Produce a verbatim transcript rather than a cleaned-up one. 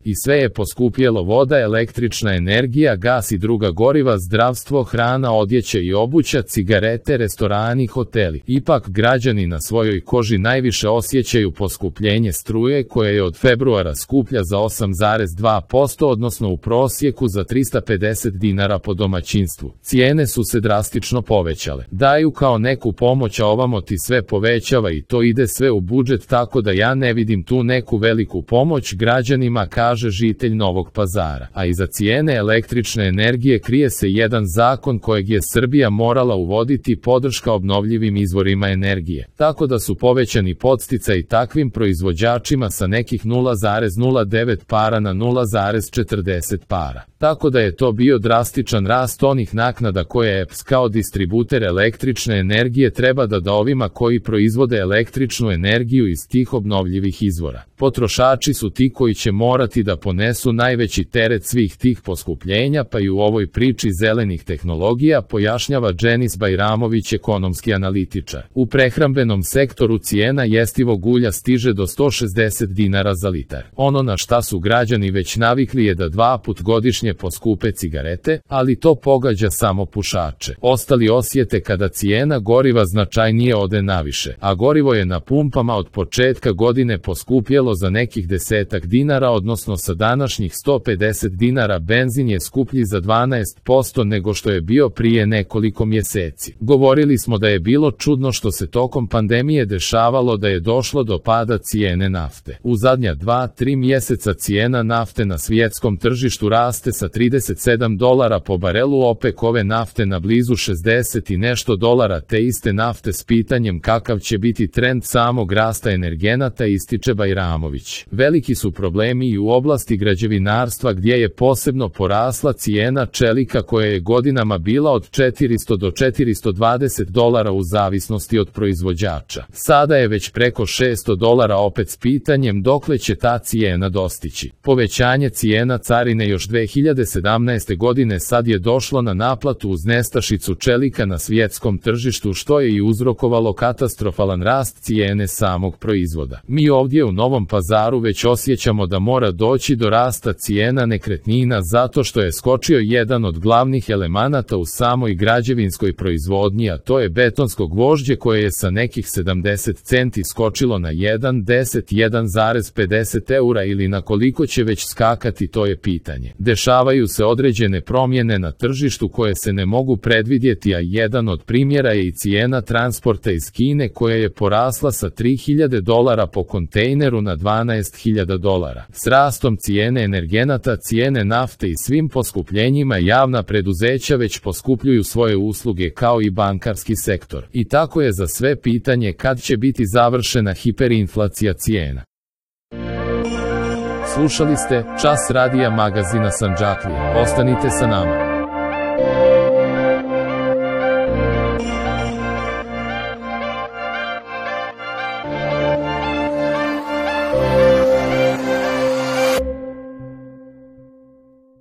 I sve je poskupjelo: voda, električna energija, gas i druga goriva, zdravstvo, hrana, odjeća i obuća, cigarete, restorani, hoteli. Ipak građani na svojoj koži najviše osjećaju poskupljenje struje, koja je od februara skuplja za osam zarez dva posto, odnosno u prosjeku za trista pedeset dinara po domaćinstvu. Cijene su se drastično povećale. Daju kao neku pomoć, a ovamo ti sve povećava i to ide sve u budžet, tako da ja ne vidim tu neku veliku pomoć građanima, kaže žitelj Novog Pazara. A iza cijene električne energije krije se jedan zakon kojeg je Srbija morala uvoditi: podrška obnovljivim izvorima energije. Tako da su povećani podsticaji takvim proizvođačima sa nekih nula zarez nula devet para na nula zarez četrdeset para. Tako da je to bio drastičan rast onih naknada koje E P S kao distributer električne energije treba da da ovima koji proizvode električnu energiju iz tih obnovljivih izvora. Potrošači su ti koji će morati da ponesu najveći teret svih tih poskupljenja, pa i u ovoj priči zelenih tehnologija, pojašnjava Dženis Bajramović, ekonomski analitičar. U prehrambenom sektoru cijena jestivog ulja stiže do sto šezdeset dinara za litar. Ono na šta su građani već navikli je da dva put godišnje poskupe cigarete, ali to pogađa samo pušače. Ostali osjete kada cijena goriva značajnije ode naviše, a gorivo je na pumpama od početka godine poskupjelo za nekih desetak dinara, odnosno sa današnjih sto pedeset dinara benzin je skuplji za dvanaest posto nego što je bio prije nekoliko mjeseci. Govorili smo da je bilo čudno što se tokom pandemije dešavalo, da je došlo do pada cijene nafte. U zadnja dva, tri mjeseca cijena nafte na svjetskom tržištu raste sa trideset sedam dolara po barelu OPEC-ove nafte na blizu šezdeset i nešto dolara te iste nafte, s pitanjem kakav će biti trend samog rasta energenata, ističe Bajramović. Veliki su problemi i u oblasti građevinarstva, gdje je posebno porasla cijena čelika koja je godinama bila od četiristo do četiristo dvadeset dolara u zavisnosti od proizvođača. Sada je već preko šesto dolara, opet s pitanjem dokle će ta cijena dostići. Povećanje cijena carine još dve hiljade sedamnaeste godine sad je došlo na naplatu uz nestašicu čelika na svjetskom tržištu, što je i uzrokovalo katastrofalan rast cijene samog proizvoda. Mi ovdje u Novom Pazaru već osjećamo da mora doći do rasta cijena nekretnina zato što je skočio jedan od glavnih elemenata u samoj građevinskoj proizvodnji, a to je betonsko gvožđe koje je sa nekih sedamdeset centi skočilo na jedan zarez pedeset eura, ili na koliko će već skakati, to je pitanje. Dešavaju se određene promjene na tržištu koje se ne mogu predvidjeti, a jedan od primjera je i cijena transporta iz Kine koja je porasla sa tri hiljade dolara po kontejneru na dvanaest hiljada dolara. S rastom cijene energenata, cijene nafte i svim poskupljenjima javna preduzeća već poskupljuju svoje usluge kao i bankarski sektor. I tako je za sve pitanje kad će biti završena hiperinflacija cijena. Slušali ste Čas radija magazina Sandžaklija. Ostanite sa nama.